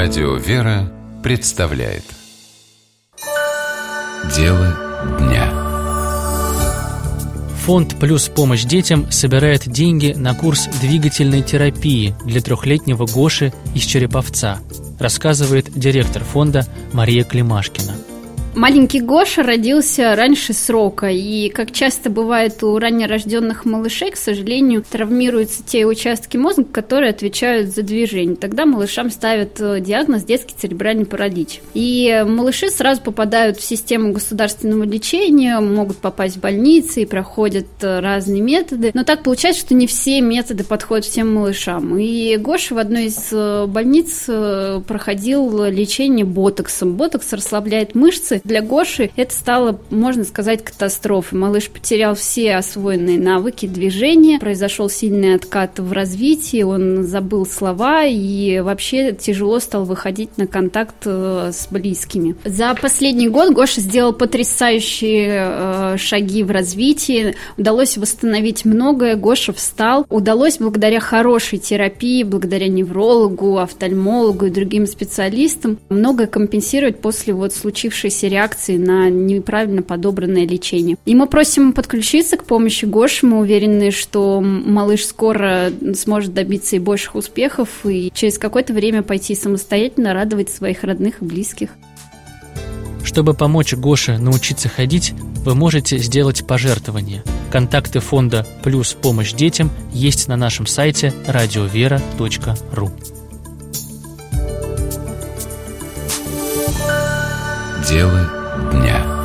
Радио «Вера» представляет Дело дня. Фонд «Плюс помощь детям» собирает деньги на курс двигательной терапии для 3-летнего Гоши из Череповца, рассказывает директор фонда Мария Климашкина. Маленький Гоша родился раньше срока, и, как часто бывает у раннерожденных малышей, к сожалению, травмируются те участки мозга, которые отвечают за движение. Тогда малышам ставят диагноз детский церебральный паралич. И малыши сразу попадают в систему государственного лечения, могут попасть в больницы и проходят разные методы. Но так получается, что не все методы подходят всем малышам. И Гоша в одной из больниц проходил лечение ботоксом. Ботокс расслабляет мышцы. Для Гоши это стало, можно сказать, катастрофой. Малыш потерял все освоенные навыки движения, произошел сильный откат в развитии, он забыл слова и вообще тяжело стал выходить на контакт с близкими. За последний год Гоша сделал потрясающие шаги в развитии, удалось восстановить многое, Гоша встал, удалось благодаря хорошей терапии, благодаря неврологу, офтальмологу и другим специалистам многое компенсировать после случившейся реакции на неправильно подобранное лечение. И мы просим подключиться к помощи Гоши. Мы уверены, что малыш скоро сможет добиться и больших успехов, и через какое-то время пойти самостоятельно радовать своих родных и близких. Чтобы помочь Гоше научиться ходить, вы можете сделать пожертвование. Контакты фонда «Плюс помощь детям» есть на нашем сайте radiovera.ru. Дело дня.